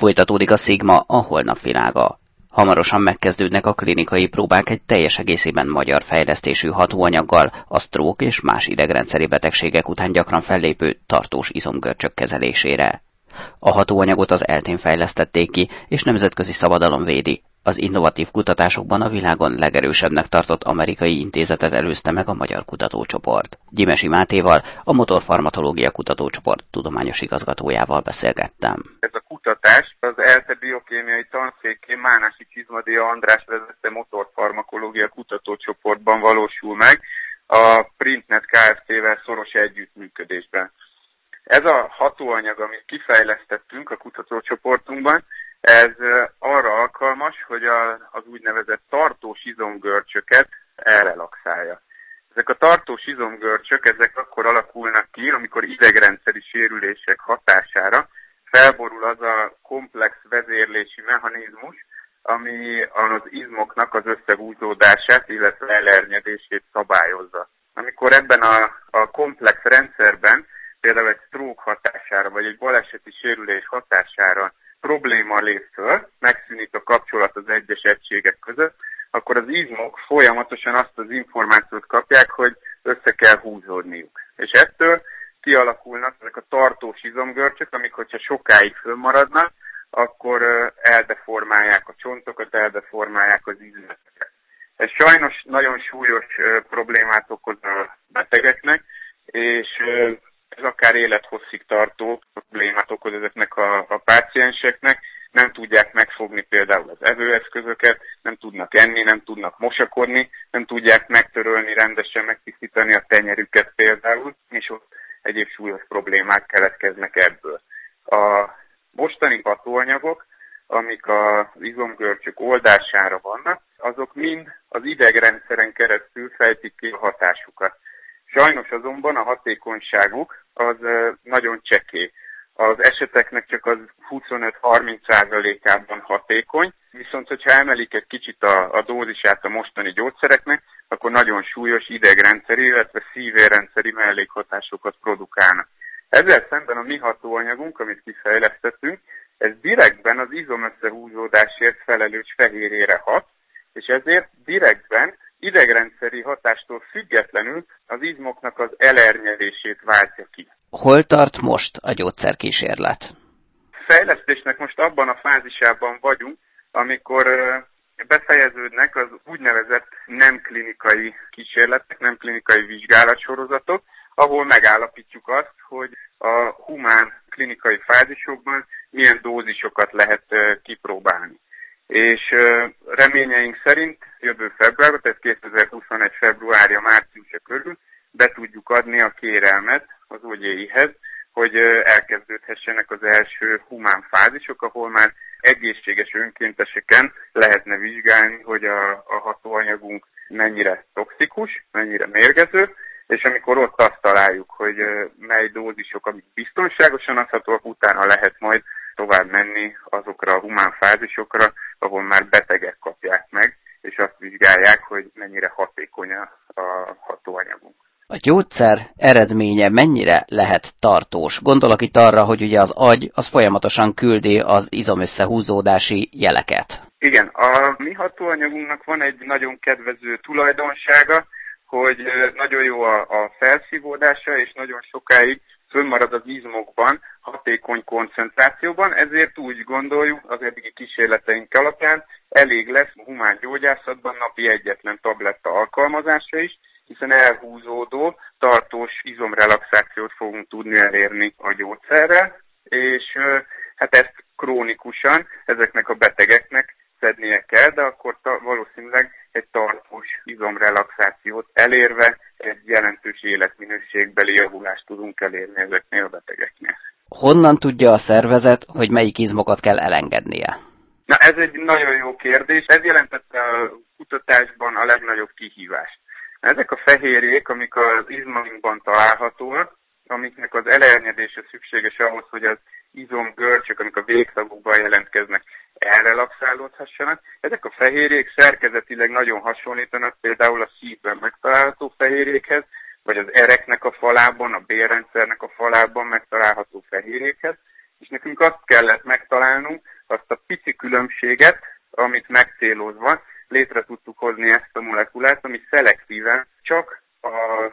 Folytatódik a Sigma, a holnap világa. Hamarosan megkezdődnek a klinikai próbák egy teljes egészében magyar fejlesztésű hatóanyaggal, a stroke és más idegrendszeri betegségek után gyakran fellépő tartós izomgörcsök kezelésére. A hatóanyagot az eltén fejlesztették ki, és nemzetközi szabadalom védi. Az innovatív kutatásokban a világon legerősebbnek tartott amerikai intézetet előzte meg a magyar kutatócsoport. Gyimesi Mátéval, a Motorfarmatológia Kutatócsoport tudományos igazgatójával beszélgettem. Ez a kutatás az ELTE biokémiai tanszékén Mánási Csizmadia András vezette Motorfarmakológia Kutatócsoportban valósul meg, a Printnet Kft-vel szoros együttműködésben. Ez a hatóanyag, amit kifejlesztettünk a kutatócsoportunkban, ez arra alkalmas, hogy az úgynevezett tartós izomgörcsöket elrelaxálja. Ezek a tartós izomgörcsök, ezek akkor alakulnak ki, amikor idegrendszeri sérülések hatására felborul az a komplex vezérlési mechanizmus, ami az izmoknak az összehúzódását, illetve elernyedését szabályozza. Amikor ebben a komplex rendszerben, például egy stroke hatására, vagy egy baleseti sérülés hatására probléma lép föl, megszűnik a kapcsolat az egyes egységek között, akkor az izmok folyamatosan azt az információt kapják, hogy össze kell húzódniuk. És ettől kialakulnak ezek a tartós izomgörcsök, amik, hogyha sokáig fönnmaradnak, akkor eldeformálják a csontokat, eldeformálják az izületeket. Ez sajnos nagyon súlyos problémát okoz a betegeknek, és ez akár élethosszig tartó problémát okoz ezeknek a pácienseknek, nem tudják megfogni például az evőeszközöket, nem tudnak enni, nem tudnak mosakodni, nem tudják megtörölni, rendesen megtisztítani a tenyerüket például, és ott egyéb súlyos problémák keletkeznek ebből. A mostani hatóanyagok, amik az izomgörcsök oldására vannak, azok mind az idegrendszeren keresztül fejtik ki a hatásukat. Sajnos azonban a hatékonyságuk az nagyon csekély. Az eseteknek csak az 25-30%-ában hatékony, viszont hogyha emelik egy kicsit a dózisát a mostani gyógyszereknek, akkor nagyon súlyos idegrendszeri, illetve szívérrendszeri mellékhatásokat produkálnak. Ezzel szemben a mi hatóanyagunk, amit kifejlesztettünk, ez direktben az izomösszehúzódásért felelős fehérjére hat, és ezért direktben idegrendszeri hatástól függetlenül az izmoknak az elernyedését váltja ki. Hol tart most a gyógyszerkísérlet? Fejlesztésnek most abban a fázisában vagyunk, amikor befejeződnek az úgynevezett nem klinikai kísérletek, nem klinikai vizsgálatsorozatok, ahol megállapítjuk azt, hogy a humán klinikai fázisokban milyen dózisokat lehet kipróbálni. És reményeink szerint jövő februárban, tehát 2021. februárja-márciusa körül be tudjuk adni a kérelmet az OGI-hez, hogy elkezdődhessenek az első humán fázisok, ahol már egészséges önkénteseken lehetne vizsgálni, hogy a hatóanyagunk mennyire toxikus, mennyire mérgező, és amikor ott azt találjuk, hogy mely dózisok, amik biztonságosan adhatóak, utána lehet majd tovább menni azokra a humán fázisokra, ahol már betegek kapják meg, és azt vizsgálják, hogy mennyire hatékony a hatóanyagunk. A gyógyszer eredménye mennyire lehet tartós? Gondolok itt arra, hogy ugye az agy az folyamatosan küldi az izomösszehúzódási jeleket. Igen, a mi hatóanyagunknak van egy nagyon kedvező tulajdonsága, hogy nagyon jó a felszívódása, és nagyon sokáig fönnmarad az izmokban, hatékony koncentrációban, ezért úgy gondoljuk az eddigi kísérleteink alapján, elég lesz a humán gyógyászatban napi egyetlen tabletta alkalmazása is, hiszen elhúzódó, tartós izomrelaxációt fogunk tudni elérni a gyógyszerrel, és hát ezt krónikusan ezeknek a betegeknek szednie kell, de akkor valószínűleg egy tartós izomrelaxációt elérve egy jelentős életminőségbeli javulást tudunk elérni ezeknél a betegeknél. Honnan tudja a szervezet, hogy melyik izmokat kell elengednie? Na, ez egy nagyon jó kérdés. Ez jelentette a kutatásban a legnagyobb kihívást. Ezek a fehérjék, amik az izmainkban találhatóak, amiknek az elernyedése szükséges ahhoz, hogy az izomgörcsök, amik a végtagokban jelentkeznek, elrelaxálódhassanak. Ezek a fehérjék szerkezetileg nagyon hasonlítanak például a szívben megtalálható fehérjékhez, vagy az ereknek a falában, a bélrendszernek a falában megtalálható fehérjékhez, És nekünk azt kellett megtalálnunk, azt a pici különbséget, amit megcélozva létre tudtuk hozni ezt a molekulát, ami szelektíven csak a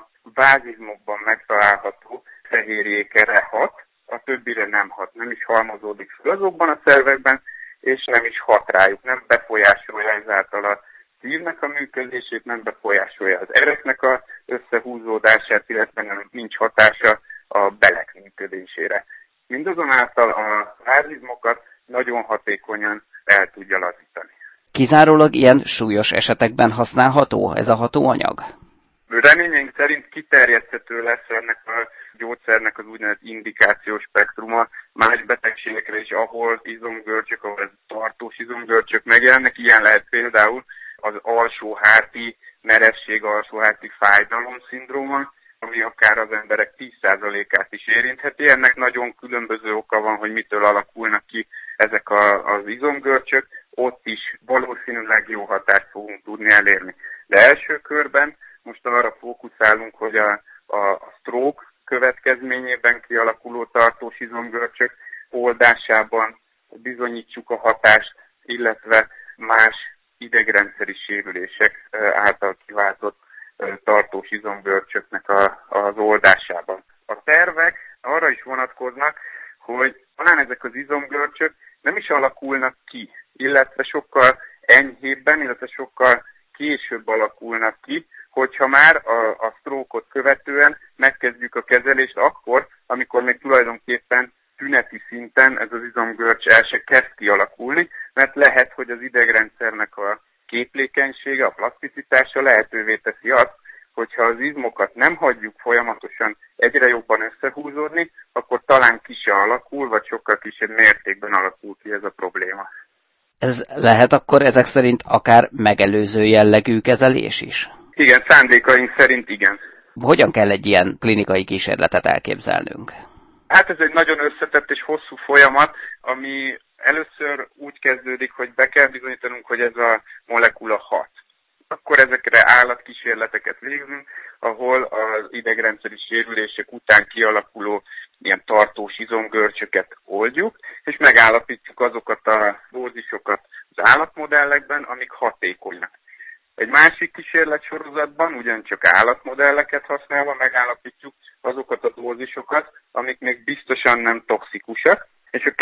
bázizmokban megtalálható fehérjékre hat, a többire nem hat, nem is halmozódik fel azokban a szervekben, és nem is hat rájuk, nem befolyásolja ezáltal a szívnek a működését, nem befolyásolja az ereknek az összehúzódását, illetve nincs hatása a belek működésére. Mindazonáltal a bázizmokat nagyon hatékonyan el tudja lazítani. Kizárólag ilyen súlyos esetekben használható ez a hatóanyag? Reményeink szerint kiterjeszthető lesz ennek a gyógyszernek az úgynevezett indikációs spektruma más betegségekre is, ahol izomgörcsök, ahol tartós izomgörcsök megjelennek. Ilyen lehet például az alsóháti merevség, alsóháti fájdalom szindróma, ami akár az emberek 10%-át is érintheti. Ennek nagyon különböző oka van, hogy mitől alakulnak ki ezek az izomgörcsök. Ott is valószínűleg jó hatást fogunk tudni elérni. De első körben most arra fókuszálunk, hogy a stroke következményében kialakuló tartós izomgörcsök oldásában bizonyítsuk a hatást, illetve más idegrendszeri sérülések által kiváltott tartós izomgörcsöknek az oldásában. A tervek arra is vonatkoznak, hogy talán ezek az izomgörcsök nem is alakulnak ki, illetve sokkal enyhébben, illetve sokkal később alakulnak ki, hogyha már a stroke-ot követően megkezdjük a kezelést akkor, amikor még tulajdonképpen tüneti szinten ez az izomgörcs el se kezd kialakulni, mert lehet, hogy az idegrendszernek a képlékenysége, a plaszticitása lehetővé teszi azt, hogyha az izmokat nem hagyjuk folyamatosan egyre jobban összehúzódni, akkor talán ki se alakul, vagy sokkal kisebb mértékben alakul ki ez a probléma. Ez lehet akkor ezek szerint akár megelőző jellegű kezelés is? Igen, szándékaink szerint igen. Hogyan kell egy ilyen klinikai kísérletet elképzelnünk? Hát ez egy nagyon összetett és hosszú folyamat, ami először úgy kezdődik, hogy be kell bizonyítanunk, hogy ez a molekula hat. Akkor ezekre állatkísérleteket végzünk, ahol az idegrendszeri sérülések után kialakuló ilyen tartós izomgörcsöket oldjuk, és megállapítjuk azokat a dózisokat az állatmodellekben, amik hatékonyak. Egy másik kísérletsorozatban ugyancsak állatmodelleket használva megállapítjuk azokat a dózisokat, amik még biztosan nem toxikusak, és a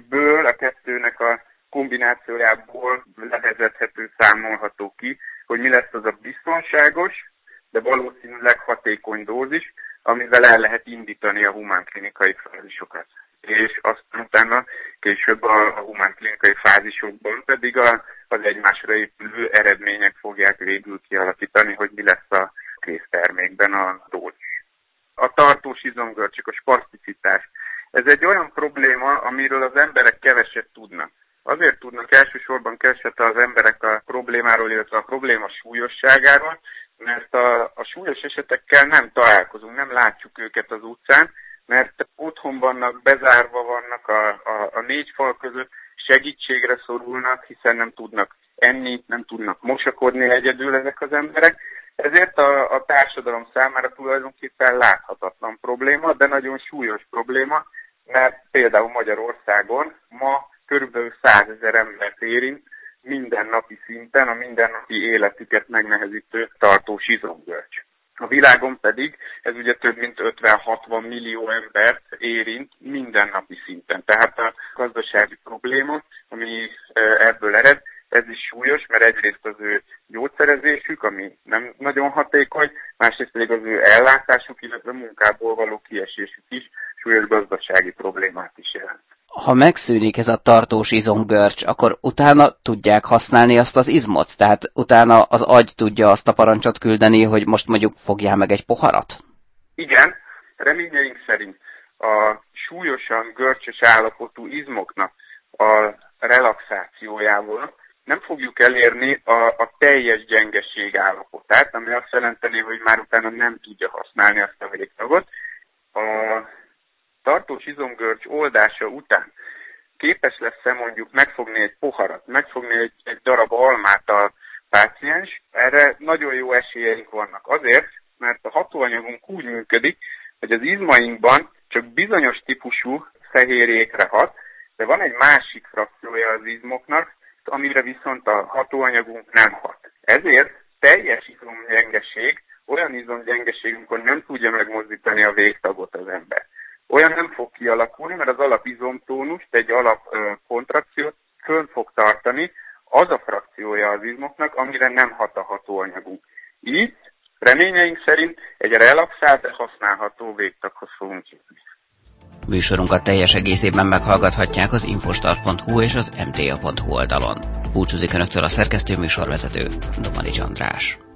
kettőnek a kombinációjából levezethető, számolható ki, hogy mi lesz az a biztonságos, de valószínűleg hatékony dózis, amivel el lehet indítani a humánklinikai fázisokat. És aztán utána később a humánklinikai fázisokban pedig az egymásra épülő eredmények fogják végül kialakítani, hogy mi lesz a késztermékben a dózis. A tartós izomgörcsök, a spaszticitás. Ez egy olyan probléma, amiről az emberek keveset tudnak. Azért tudnak elsősorban keveset az emberek a problémáról, illetve a probléma súlyosságáról, mert a súlyos esetekkel nem találkozunk, nem látjuk őket az utcán, mert otthon vannak, bezárva vannak a négy fal között, segítségre szorulnak, hiszen nem tudnak enni, nem tudnak mosakodni egyedül ezek az emberek. Ezért a társadalom számára tulajdonképpen láthatatlan probléma, de nagyon súlyos probléma, mert például Magyarországon ma körülbelül 100 000 embert érint mindennapi szinten, a mindennapi életüket megnehezítő tartós izomgörcs. A világon pedig ez ugye több mint 50-60 millió embert érint mindennapi szinten. Tehát a gazdasági probléma, ami ebből ered, ez is súlyos, mert egyrészt az ő gyógyszerezésük, ami nem nagyon hatékony, másrészt pedig az ő ellátásuk, illetve munkából való kiesésük is súlyos gazdasági problémát is jelent. Ha megszűnik ez a tartós izomgörcs, akkor utána tudják használni azt az izmot? Tehát utána az agy tudja azt a parancsot küldeni, hogy most mondjuk fogjál meg egy poharat? Igen, reményeink szerint a súlyosan görcsös állapotú izmoknak a relaxációjával nem fogjuk elérni a teljes gyengeség állapotát, ami azt jelenteni, hogy már utána nem tudja használni azt a végtagot. A tartós izomgörcs oldása után képes lesz-e mondjuk megfogni egy poharat, megfogni egy darab almát a páciens, erre nagyon jó esélyeink vannak. Azért, mert a hatóanyagunk úgy működik, hogy az izmainkban csak bizonyos típusú fehérjékre hat, de van egy másik frakciója az izmoknak, amire viszont a hatóanyagunk nem hat. Ezért teljes izomgyengeség, olyan izomgyengeség, amikor nem tudja megmozdítani a végtagot az ember. Olyan nem fog kialakulni, mert az alapizomtónust, egy alapkontrakciót fönn fog tartani az a frakciója az izmoknak, amire nem hat a hatóanyagunk. Így reményeink szerint egy relaxált, de használható végtaghoz fogunk jutni. Műsorunkat teljes egészében meghallgathatják az infostart.hu és az mta.hu oldalon. Búcsúzik Önöktől a szerkesztő műsorvezető, Domanics András.